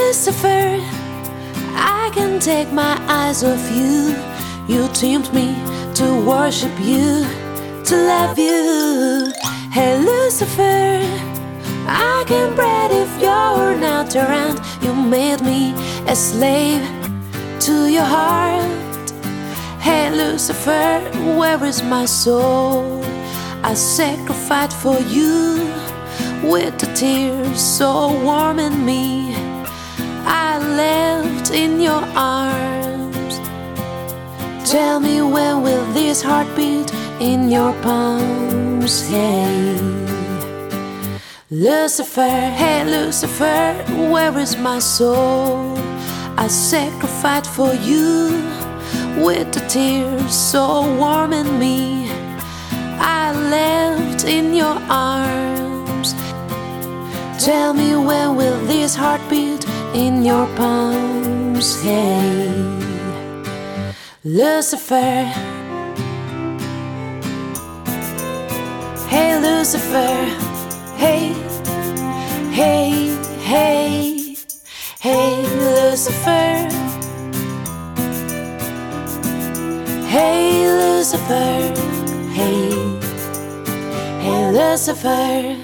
Lucifer, I can't take my eyes off you. You tempt me to worship you, to love you. Hey Lucifer, I can't breathe if you're not around. You made me a slave to your heart. Hey Lucifer, where is my soul? I sacrificed for you with the tears so warm in me. I left in your arms. Tell me, when will this heart beat in your palms? Hey Lucifer, hey Lucifer, where is my soul? I sacrificed for you with the tears so warm in me. I left in your arms. Tell me, when will this heart beat in your palms? Hey Lucifer, hey Lucifer, hey, hey, hey, hey Lucifer, hey Lucifer, hey, hey Lucifer.